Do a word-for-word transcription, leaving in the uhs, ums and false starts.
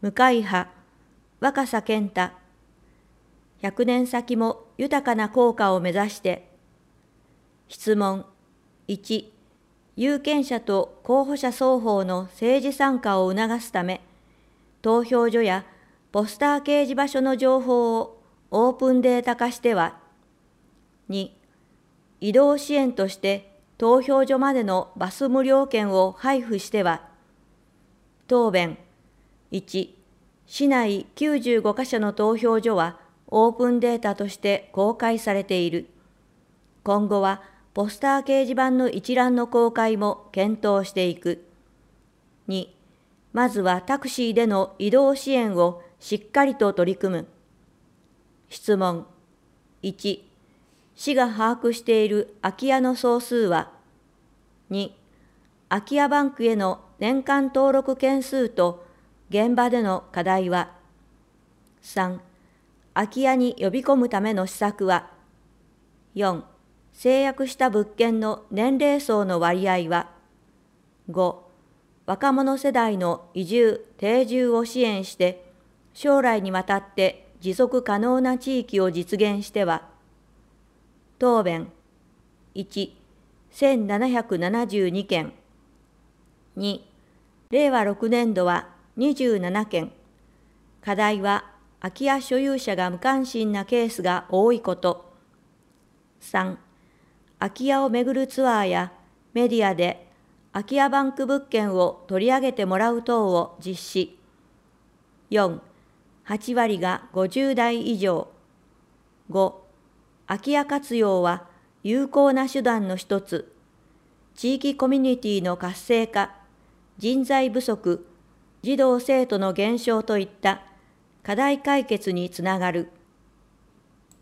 向井派、若狭健太。ひゃくねん先も豊かな効果を目指して。質問。いち、有権者と候補者双方の政治参加を促すため、投票所やポスター掲示場所の情報をオープンデータ化しては。に、移動支援として投票所までのバス無料券を配布しては。答弁。いち、市内きゅうじゅうごカ所の投票所はオープンデータとして公開されている。今後はポスター掲示板の一覧の公開も検討していく。に、まずはタクシーでの移動支援をしっかりと取り組む。質問。いち、市が把握している空き家の総数は。に、空き家バンクへの年間登録件数と現場での課題は。さん、空き家に呼び込むための施策は。よん、制約した物件の年齢層の割合は。ご、若者世代の移住・定住を支援して、将来にわたって持続可能な地域を実現しては。答弁。いち、せんななひゃくななじゅうにけん。に、れいわろくねんどはにじゅうななけん。課題は空き家所有者が無関心なケースが多いこと。さん、空き家をめぐるツアーやメディアで空き家バンク物件を取り上げてもらう等を実施。よん、はちわりがごじゅうだい以上。ご、空き家活用は有効な手段の一つ。地域コミュニティの活性化、人材不足、児童生徒の減少といった課題解決につながる。